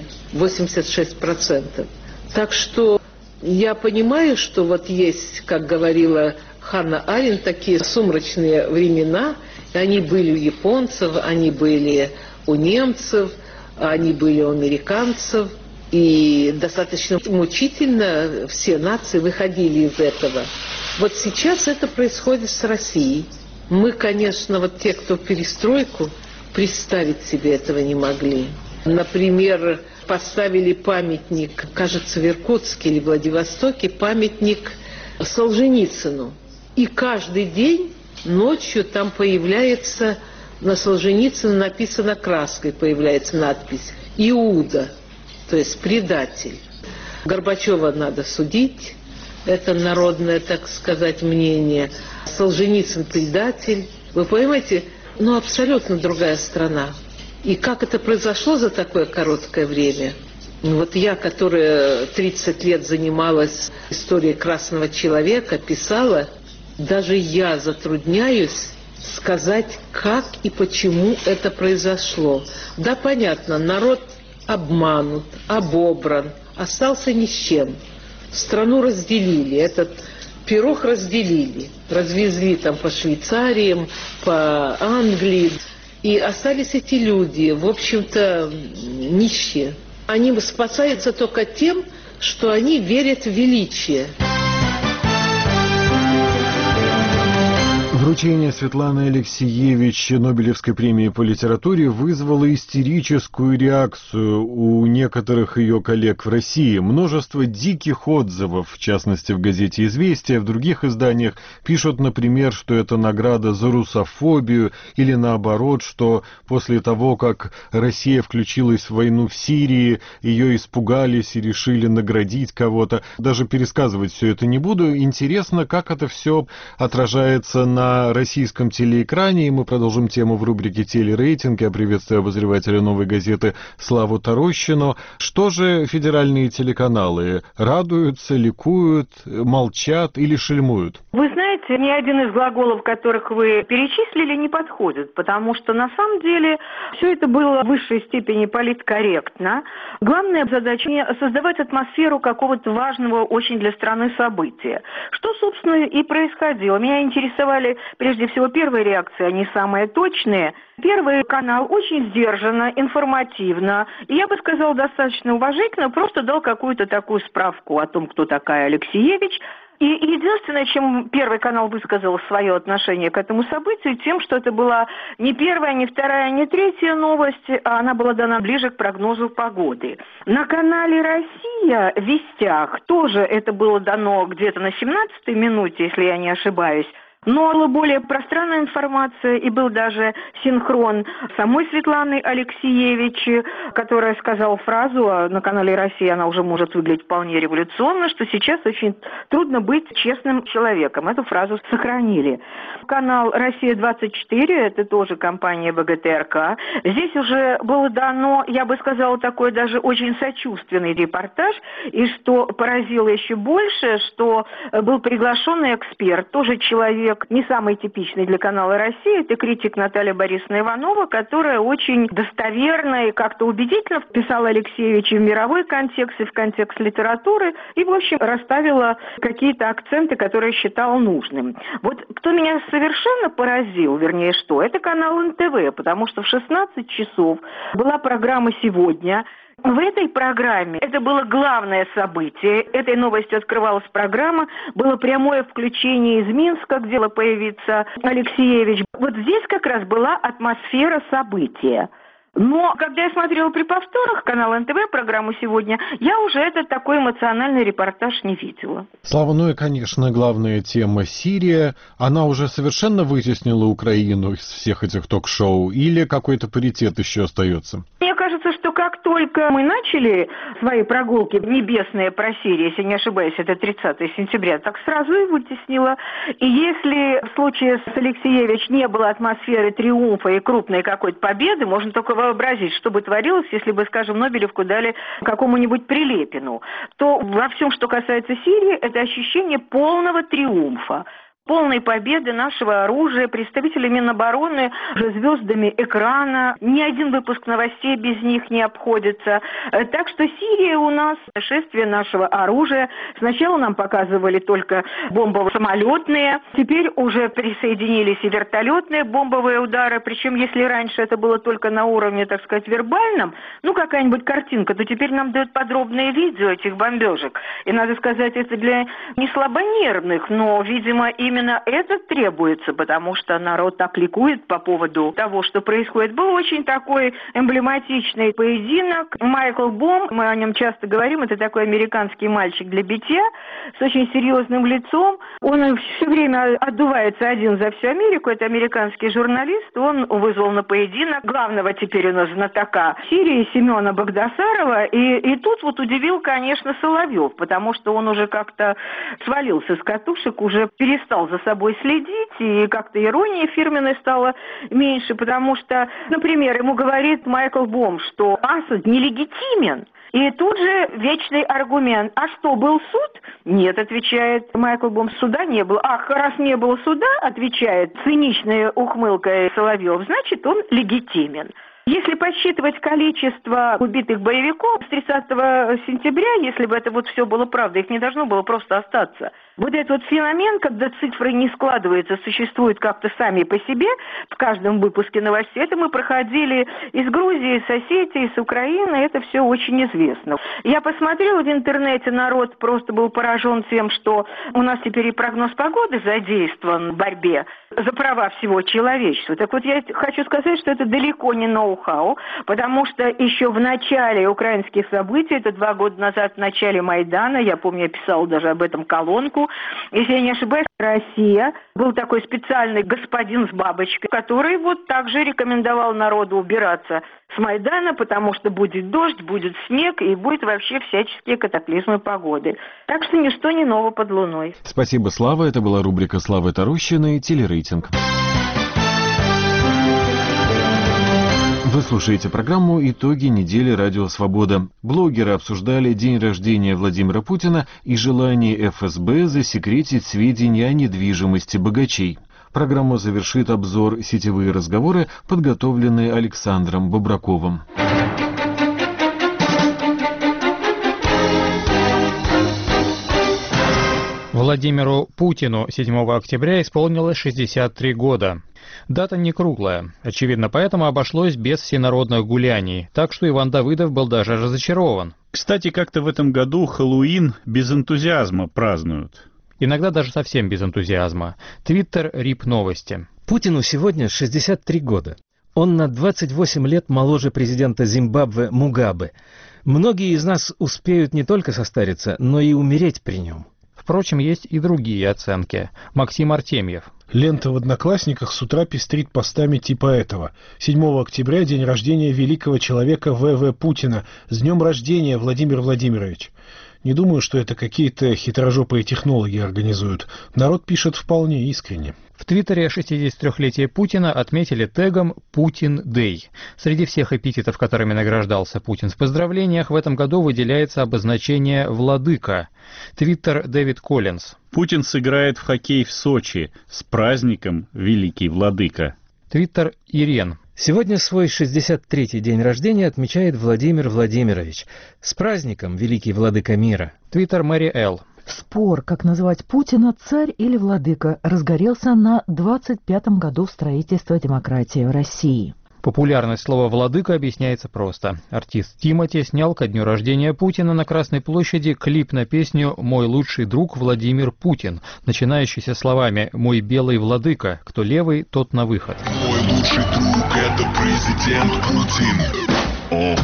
86%. Так что я понимаю, что вот есть, как говорила Ханна Аренд, такие сумрачные времена. Они были у японцев, они были у немцев, они были у американцев. И достаточно мучительно все нации выходили из этого. Вот сейчас это происходит с Россией. Мы, конечно, вот те, кто перестройку, представить себе этого не могли. Например, поставили памятник, кажется, в Иркутске или Владивостоке, памятник Солженицыну. И каждый день ночью там появляется, на Солженицына написано краской, появляется надпись «Иуда», то есть предатель. Горбачева надо судить, это народное, так сказать, мнение. Солженицын предатель. Вы понимаете, абсолютно другая страна. И как это произошло за такое короткое время? Вот я, которая 30 лет занималась историей красного человека, писала, даже я затрудняюсь сказать, как и почему это произошло. Да, понятно, народ обманут, обобран, остался ни с чем. Страну разделили, этот пирог разделили, развезли там по Швейцариям, по Англии. И остались эти люди, в общем-то, нищие. Они спасаются только тем, что они верят в величие. Вручение Светланы Алексиевич Нобелевской премии по литературе вызвало истерическую реакцию у некоторых ее коллег в России. Множество диких отзывов, в частности в газете «Известия», в других изданиях пишут, например, что это награда за русофобию, или наоборот, что после того, как Россия включилась в войну в Сирии, ее испугались и решили наградить кого-то. Даже пересказывать все это не буду. Интересно, как это все отражается на на российском телеэкране, и мы продолжим тему в рубрике «Телерейтинг». Я приветствую обозревателя «Новой газеты» Славу Тарощину. Что же федеральные телеканалы? Радуются, ликуют, молчат или шельмуют? Вы знаете, ни один из глаголов, которых вы перечислили, не подходит, потому что на самом деле все это было в высшей степени политкорректно. Главная задача не создавать атмосферу какого-то важного очень для страны события. Что, собственно, и происходило. Меня интересовали прежде всего первые реакции, они самые точные. Первый канал очень сдержанно, информативно, и я бы сказала, достаточно уважительно, просто дал какую-то такую справку о том, кто такая Алексеевич. И единственное, чем Первый канал высказал свое отношение к этому событию, тем, что это была не первая, не вторая, не третья новость, а она была дана ближе к прогнозу погоды. На канале «Россия» в «Вестях» тоже это было дано где-то на 17-й минуте, если я не ошибаюсь. Но была более пространная информация, и был даже синхрон самой Светланы Алексеевич, которая сказала фразу, а на канале «Россия» она уже может выглядеть вполне революционно, что сейчас очень трудно быть честным человеком. Эту фразу сохранили. Канал «Россия-24», это тоже компания ВГТРК. Здесь уже было дано, я бы сказала, такой даже очень сочувственный репортаж, и что поразило еще больше, что был приглашенный эксперт, тоже человек, не самый типичный для канала «Россия», это критик Наталья Борисовна Иванова, которая очень достоверно и как-то убедительно вписала Алексеевича в мировой контекст и в контекст литературы и, в общем, расставила какие-то акценты, которые считала нужным. Вот кто меня совершенно поразил, вернее, что, это канал НТВ, потому что в 16 часов была программа «Сегодня». В этой программе, это было главное событие, этой новостью открывалась программа, было прямое включение из Минска, где появится Алексеевич. Вот здесь как раз была атмосфера события. Но когда я смотрела при повторах канал НТВ, программу «Сегодня», я уже этот такой эмоциональный репортаж не видела. Слава, ну и, конечно, главная тема Сирия. Она уже совершенно вытеснила Украину из всех этих ток-шоу или какой-то паритет еще остается? Мне кажется, что как только мы начали свои прогулки небесные про Сирию, если не ошибаюсь, это 30 сентября, так сразу и вытеснила. И если в случае с Алексеевич не было атмосферы триумфа и крупной какой-то победы, можно только вообразить, что бы творилось, если бы, скажем, Нобелевку дали какому-нибудь Прилепину, то во всем, что касается Сирии, это ощущение полного триумфа, полной победы нашего оружия, представители Минобороны уже звездами экрана, ни один выпуск новостей без них не обходится. Так что Сирия у нас шествие нашего оружия. Сначала нам показывали только бомбово-самолетные, теперь уже присоединились и вертолетные бомбовые удары, причем если раньше это было только на уровне, так сказать, вербальном, ну какая-нибудь картинка, то теперь нам дают подробные видео этих бомбежек. И надо сказать, это для не слабонервных, но, видимо, именно это требуется, потому что народ так ликует по поводу того, что происходит. Был очень такой эмблематичный поединок. Майкл Бом, мы о нем часто говорим, это такой американский мальчик для битья, с очень серьезным лицом. Он все время отдувается один за всю Америку, это американский журналист, он вызвал на поединок главного теперь у нас знатока Сирии Семена Багдасарова, и тут вот удивил, конечно, Соловьев, потому что он уже как-то свалился с катушек, уже перестал за собой следить, и как-то ирония фирменной стала меньше, потому что, например, ему говорит Майкл Бом, что Асад нелегитимен. И тут же вечный аргумент. А что, был суд? Нет, отвечает Майкл Бом, суда не было. Ах, раз не было суда, отвечает циничная ухмылка Соловьев, значит, он легитимен. Если подсчитывать количество убитых боевиков с 30 сентября, если бы это вот все было правда, их не должно было просто остаться. Вот этот вот феномен, когда цифры не складываются, существуют как-то сами по себе в каждом выпуске новостей, это мы проходили из Грузии, из Осетии, из Украины, это все очень известно. Я посмотрела в интернете, народ просто был поражен тем, что у нас теперь и прогноз погоды задействован в борьбе за права всего человечества. Так вот, я хочу сказать, что это далеко не ноу ноу-хау, потому что еще в начале украинских событий, это 2 года назад, в начале Майдана, я помню, я писала даже об этом колонку, если я не ошибаюсь, Россия, был такой специальный господин с бабочкой, который вот также рекомендовал народу убираться с Майдана, потому что будет дождь, будет снег и будет вообще всяческие катаклизмы погоды. Так что ничто не ново под луной. Спасибо, Слава. Это была рубрика Славы Тарущиной «Телерейтинг». Вы слушаете программу «Итоги недели Радио Свобода». Блогеры обсуждали день рождения Владимира Путина и желание ФСБ засекретить сведения о недвижимости богачей. Программу завершит обзор «Сетевые разговоры», подготовленные Александром Бобраковым. Владимиру Путину 7 октября исполнилось 63 года. Дата не круглая. Очевидно, поэтому обошлось без всенародных гуляний. Так что Иван Давыдов был даже разочарован. Кстати, как-то в этом году Хэллоуин без энтузиазма празднуют. Иногда даже совсем без энтузиазма. Твиттер рип новости. Путину сегодня 63 года. Он на 28 лет моложе президента Зимбабве Мугабе. Многие из нас успеют не только состариться, но и умереть при нем. Впрочем, есть и другие оценки. Максим Артемьев. Лента в «Одноклассниках» с утра пестрит постами типа этого. 7 октября день рождения великого человека В.В. Путина. С днем рождения, Владимир Владимирович. Не думаю, что это какие-то хитрожопые технологи организуют. Народ пишет вполне искренне. В Твиттере 63-летие Путина отметили тегом «Путин Дэй». Среди всех эпитетов, которыми награждался Путин в поздравлениях, в этом году выделяется обозначение «Владыка». Твиттер Дэвид Коллинз. Путин сыграет в хоккей в Сочи. С праздником, великий владыка. Твиттер Ирен. Сегодня свой 63-й день рождения отмечает Владимир Владимирович. С праздником, великий владыка мира. Твиттер Мэри Эл. Спор, как назвать Путина, царь или владыка, разгорелся на 25-м году строительства демократии в России. Популярность слова «владыка» объясняется просто. Артист Тимати снял ко дню рождения Путина на Красной площади клип на песню «Мой лучший друг Владимир Путин», начинающийся словами «Мой белый владыка, кто левый, тот на выход». Мой лучший друг — это президент Путин.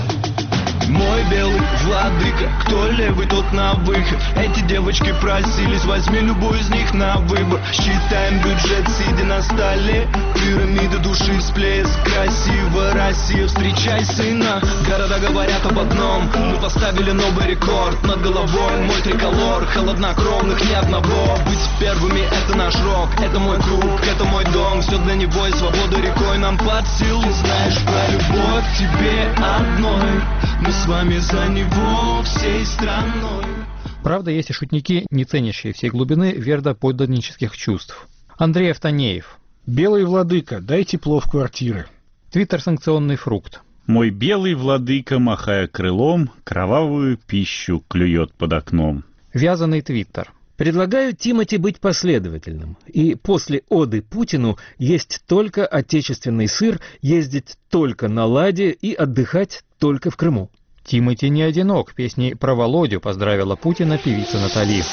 Мой белый владыка, кто левый, тот на выход. Эти девочки просились, возьми любую из них на выбор. Считаем бюджет, сидя на столе. Пирамида души, всплеск, красиво Россия, встречай сына. Города говорят об одном, мы поставили новый рекорд. Над головой мой триколор, холоднокровных ни одного. Быть первыми — это наш рок, это мой круг, это мой дом. Все для него и свобода рекой нам под силу. Знаешь про любовь тебе одной, мы с вами за него всей страной. Правда, есть и шутники, не ценящие всей глубины вердоподданнических чувств. Андрей Автонеев. Белый владыка, дай тепло в квартиры. Твиттер «Санкционный фрукт». Мой белый владыка, махая крылом, кровавую пищу клюет под окном. Вязаный твиттер. Предлагаю Тимати быть последовательным. И после оды Путину есть только отечественный сыр, ездить только на «Ладе» и отдыхать только в Крыму. Тимати не одинок. Песней про Володю поздравила Путина певица Натали.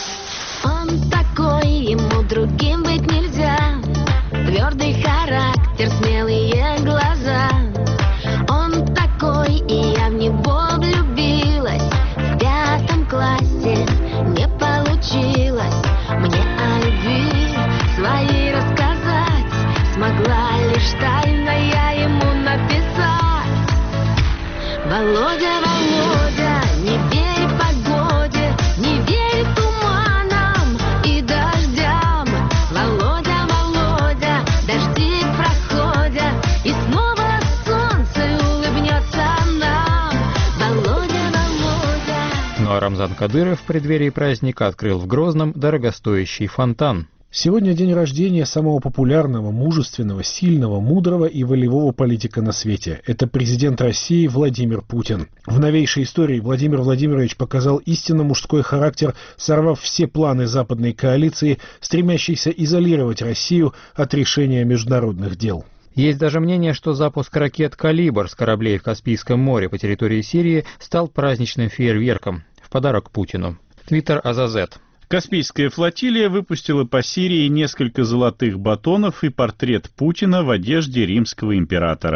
Он такой, ему другим быть нельзя. Твердый характер, смелые глаза. Он такой, и я в него влюбилась. В 5 классе не получилось мне о любви своей рассказать. Смогла лишь тайно я ему написать. Володя, Володя, не верь погоде, не верь туманам и дождям. Володя, Володя, дожди проходят, и снова солнце улыбнется нам. Володя, Володя. Ну а Рамзан Кадыров в преддверии праздника открыл в Грозном дорогостоящий фонтан. Сегодня день рождения самого популярного, мужественного, сильного, мудрого и волевого политика на свете. Это президент России Владимир Путин. В новейшей истории Владимир Владимирович показал истинно мужской характер, сорвав все планы западной коалиции, стремящейся изолировать Россию от решения международных дел. Есть даже мнение, что запуск ракет «Калибр» с кораблей в Каспийском море по территории Сирии стал праздничным фейерверком в подарок Путину. Твиттер Азазет. Каспийская флотилия выпустила по Сирии несколько золотых батонов и портрет Путина в одежде римского императора.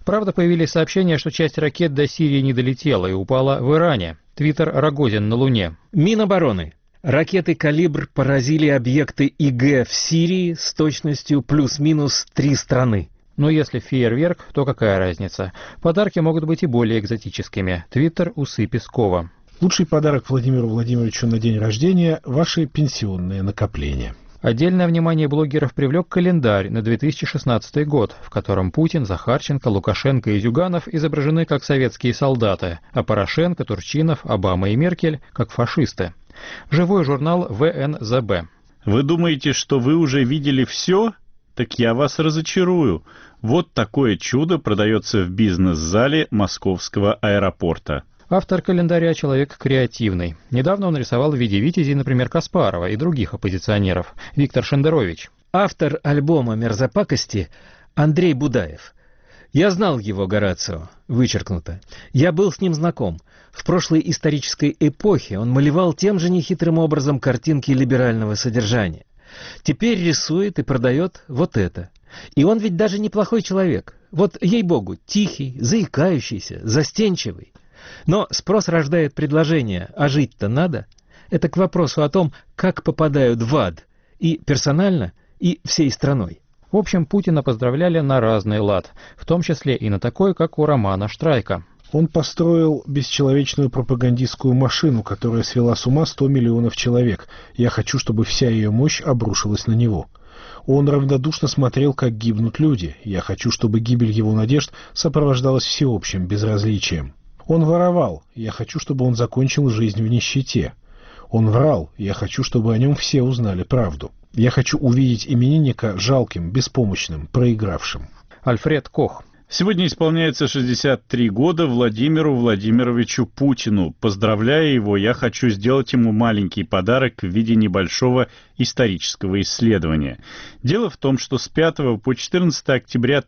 Правда, появились сообщения, что часть ракет до Сирии не долетела и упала в Иране. Твиттер «Рогозин на Луне». Минобороны. Ракеты «Калибр» поразили объекты ИГ в Сирии с точностью плюс-минус 3 страны. Но если фейерверк, то какая разница? Подарки могут быть и более экзотическими. Твиттер «Усы Пескова». Лучший подарок Владимиру Владимировичу на день рождения – ваши пенсионные накопления. Отдельное внимание блогеров привлек календарь на 2016 год, в котором Путин, Захарченко, Лукашенко и Зюганов изображены как советские солдаты, а Порошенко, Турчинов, Обама и Меркель как фашисты. Живой журнал ВНЗБ. Вы думаете, что вы уже видели все? Так я вас разочарую. Вот такое чудо продается в бизнес-зале Московского аэропорта. Автор календаря — человек креативный. Недавно он рисовал в виде витязей, например, Каспарова и других оппозиционеров. Виктор Шендерович. Автор альбома «Мерзопакости» Андрей Будаев. Я знал его, Горацио, вычеркнуто. Я был с ним знаком. В прошлой исторической эпохе он малевал тем же нехитрым образом картинки либерального содержания. Теперь рисует и продает вот это. И он ведь даже неплохой человек. Вот, ей-богу, тихий, заикающийся, застенчивый. Но спрос рождает предложение, а жить-то надо. Это к вопросу о том, как попадают в ад, и персонально, и всей страной. В общем, Путина поздравляли на разный лад, в том числе и на такой, как у Романа Штрайка. Он построил бесчеловечную пропагандистскую машину, которая свела с ума 100 миллионов человек. Я хочу, чтобы вся ее мощь обрушилась на него. Он равнодушно смотрел, как гибнут люди. Я хочу, чтобы гибель его надежд сопровождалась всеобщим безразличием. Он воровал. Я хочу, чтобы он закончил жизнь в нищете. Он врал. Я хочу, чтобы о нем все узнали правду. Я хочу увидеть именинника жалким, беспомощным, проигравшим. Альфред Кох. Сегодня исполняется 63 года Владимиру Владимировичу Путину. Поздравляя его, я хочу сделать ему маленький подарок в виде небольшого исторического исследования. Дело в том, что с 5 по 14 октября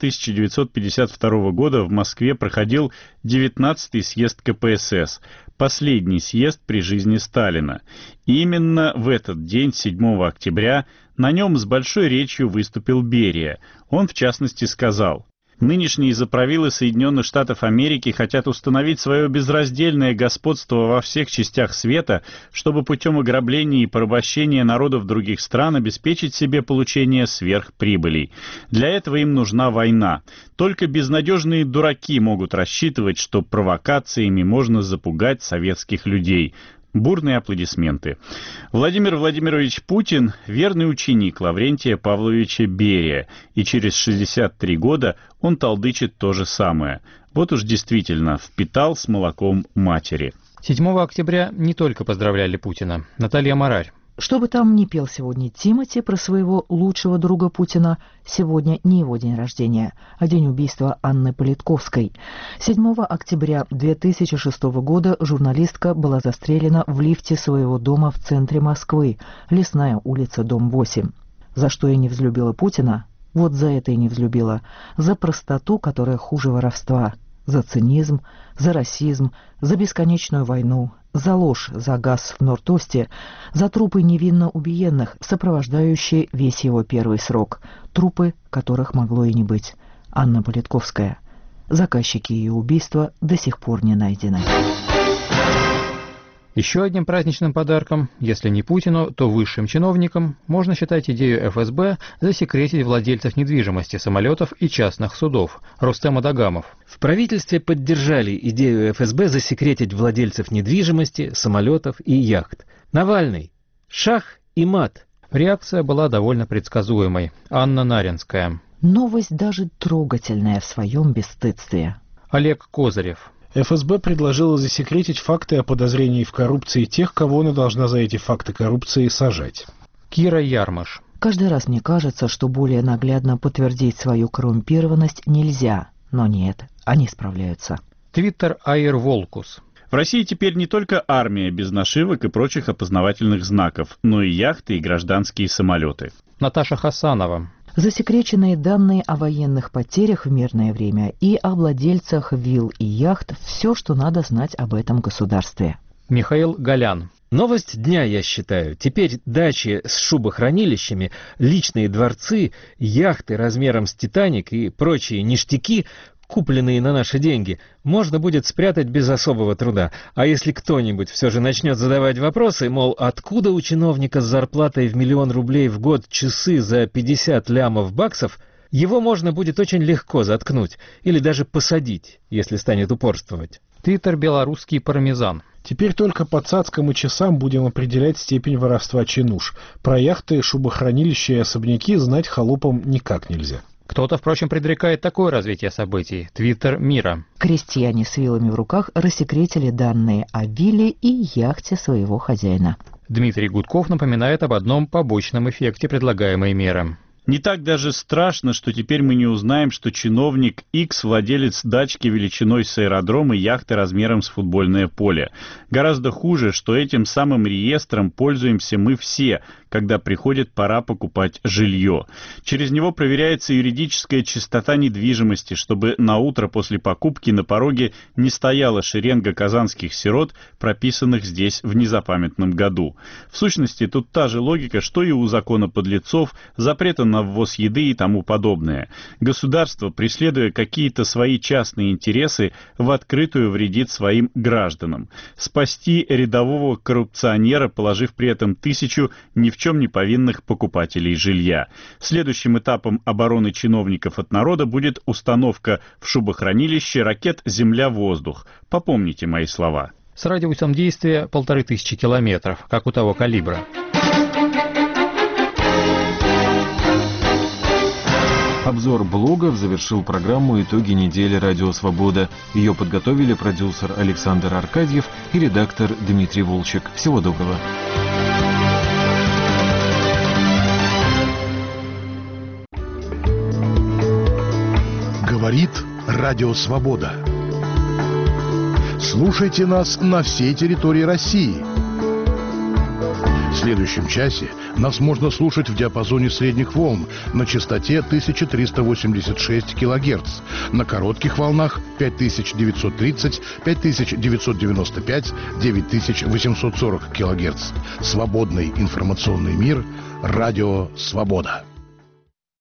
1952 года в Москве проходил 19-й съезд КПСС, последний съезд при жизни Сталина. И именно в этот день, 7 октября, на нем с большой речью выступил Берия. Он, в частности, сказал: «Нынешние заправилы Соединенных Штатов Америки хотят установить свое безраздельное господство во всех частях света, чтобы путем ограбления и порабощения народов других стран обеспечить себе получение сверхприбылей. Для этого им нужна война. Только безнадежные дураки могут рассчитывать, что провокациями можно запугать советских людей». Бурные аплодисменты. Владимир Владимирович Путин – верный ученик Лаврентия Павловича Берия, и через 63 года он толдычит то же самое. Вот уж действительно впитал с молоком матери. 7 октября не только поздравляли Путина. Наталья Марарь. Что бы там ни пел сегодня Тимати про своего лучшего друга Путина, сегодня не его день рождения, а день убийства Анны Политковской. 7 октября 2006 года журналистка была застрелена в лифте своего дома в центре Москвы, Лесная улица, дом 8. За что я не взлюбила Путина? Вот за это и не взлюбила. За простоту, которая хуже воровства. За цинизм, за расизм, за бесконечную войну, за ложь, за газ в Норд-Осте, за трупы невинно убиенных, сопровождающие весь его первый срок, трупы, которых могло и не быть. Анна Политковская. Заказчики ее убийства до сих пор не найдены. Еще одним праздничным подарком, если не Путину, то высшим чиновникам, можно считать идею ФСБ засекретить владельцев недвижимости, самолетов и частных судов. Рустем Адагамов. В правительстве поддержали идею ФСБ засекретить владельцев недвижимости, самолетов и яхт. Навальный. Шах и мат. Реакция была довольно предсказуемой. Анна Наринская. Новость даже трогательная в своем бесстыдстве. Олег Козырев. ФСБ предложила засекретить факты о подозрении в коррупции тех, кого она должна за эти факты коррупции сажать. Кира Ярмаш. Каждый раз мне кажется, что более наглядно подтвердить свою коррумпированность нельзя. Но нет, они справляются. Твиттер Айр Волкус. В России теперь не только армия без нашивок и прочих опознавательных знаков, но и яхты и гражданские самолеты. Наташа Хасанова. Засекреченные данные о военных потерях в мирное время и о владельцах вилл и яхт – все, что надо знать об этом государстве. Михаил Голян. Новость дня, я считаю. Теперь дачи с шубохранилищами, личные дворцы, яхты размером с «Титаник» и прочие ништяки купленные на наши деньги, можно будет спрятать без особого труда. А если кто-нибудь все же начнет задавать вопросы, мол, откуда у чиновника с зарплатой в 1 000 000 рублей в год часы за 50 лямов баксов, его можно будет очень легко заткнуть или даже посадить, если станет упорствовать. Твиттер «Белорусский пармезан». Теперь только по цацкам и часам будем определять степень воровства чинуш. Про яхты, шубохранилища и особняки знать холопам никак нельзя. Кто-то, впрочем, предрекает такое развитие событий. Твиттер «Мира». Крестьяне с вилами в руках рассекретили данные о вилле и яхте своего хозяина. Дмитрий Гудков напоминает об одном побочном эффекте предлагаемой меры. Не так даже страшно, что теперь мы не узнаем, что чиновник X владелец дачки величиной с аэродром и яхты размером с футбольное поле. Гораздо хуже, что этим самым реестром пользуемся мы все, когда приходит пора покупать жилье. Через него проверяется юридическая чистота недвижимости, чтобы на утро после покупки на пороге не стояла шеренга казанских сирот, прописанных здесь в незапамятном году. В сущности, тут та же логика, что и у закона подлецов, запрета на ввоз еды и тому подобное. Государство, преследуя какие-то свои частные интересы, в открытую вредит своим гражданам. Спасти рядового коррупционера, положив при этом 1000 ни в чем не повинных покупателей жилья. Следующим этапом обороны чиновников от народа будет установка в шубохранилище ракет «Земля-воздух». Попомните мои слова. С радиусом действия 1500 километров, как у того калибра. Обзор блогов завершил программу «Итоги недели. Радио Свобода». Ее подготовили продюсер Александр Аркадьев и редактор Дмитрий Волчек. Всего доброго. Говорит Радио Свобода. Слушайте нас на всей территории России. В следующем часе нас можно слушать в диапазоне средних волн на частоте 1386 кГц, на коротких волнах 5930, 5995, 9840 кГц. Свободный информационный мир. Радио Свобода.